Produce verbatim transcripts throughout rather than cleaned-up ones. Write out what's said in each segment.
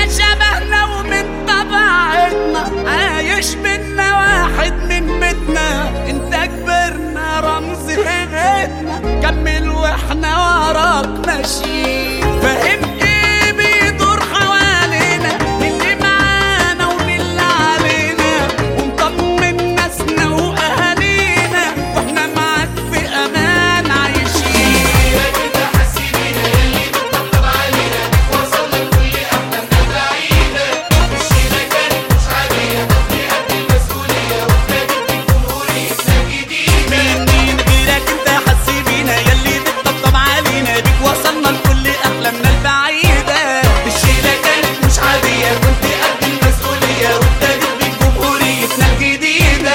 ده شبهنا ومن طبيعتنا، عايش بينا واحد من بيتنا، انت كبرنا رمز هيئتنا، كمل واحنا وراك ماشيين. فاهم ايه بيدور حوالينا، اللي معانا واللي علينا، ونطمن ناسنا واهالينا، واحنا معاك في امان عايشين. انت حاسين بينا يلي بتطبطب علينا، وصلنا لكل احلامنا بعيده. مشينا كانت مش عاديه، دي قد المسؤوليه، وابتدت بجمهوريتنا الجديده. مين مين غيرك انت حاسين بينا يلي بتطبطب علينا، بيك وصلنا لكل احلامنا البعيده. مشينا كانت مش عاديه، كنت قد المسؤوليه، وابتدت بجمهوريتنا الجديده.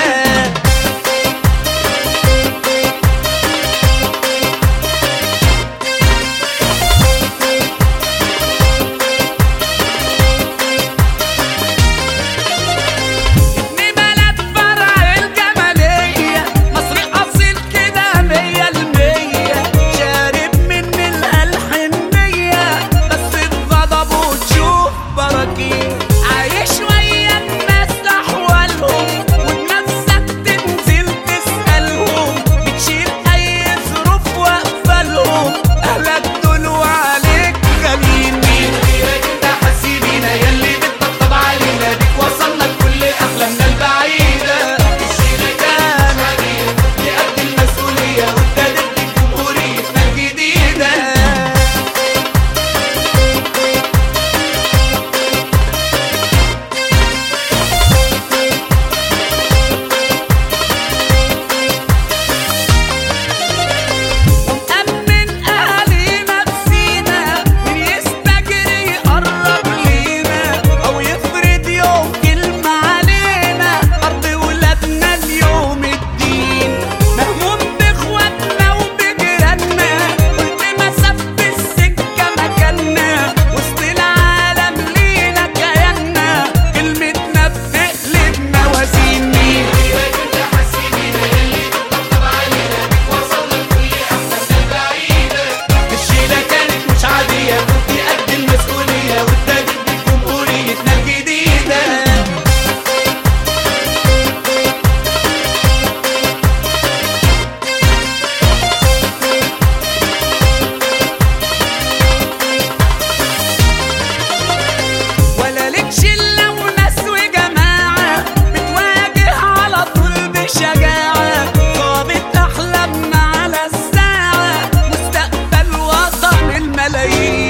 ابن بلد فرع الجمالية، مصري أصيل كده مية المية، شارب من الحنية، بس بغضب وتشوف براكين، عايش ويا الناس أحوالهم، ونفسك تنزل تسألهم، بتشيل أي ظروف واقفة لهم، أهلك دول وعليك غاليين. مين غيرك انت حاسين بينا يلي بتطبطب علينا، بيك وصلنا لكل احلامنا البعيده. مشينا كانت مش عاديه، كنت قد المسؤوليه، وابتدت بجمهوريتنا الجديده. ومأمن أهالينا بسينا، من يستجري يقرب لينا، أو يفرض يوم كلمة علينا، أرض ولادنا اليوم الدين، مهموم بإخواتنا وبجيراننا، قلت مسافة السكة مكاننا، وسط العالم لينا كياننا، كلمتنا بتقلب موازين. مين غيرك انت حاسين بينا يلي بتطبطب علينا، بيك وصلنا لكل احلامنا البعيده. الشيلة كانت مش عادية، كنت قد المسؤولية، وابتدت بجمهوريتنا الجديدة. ولا لك شلة وناس وجماعة، بتواجه على طول بشجاعة، ضابط أحلامنا على الساعة، مستقبل وطن الملايين.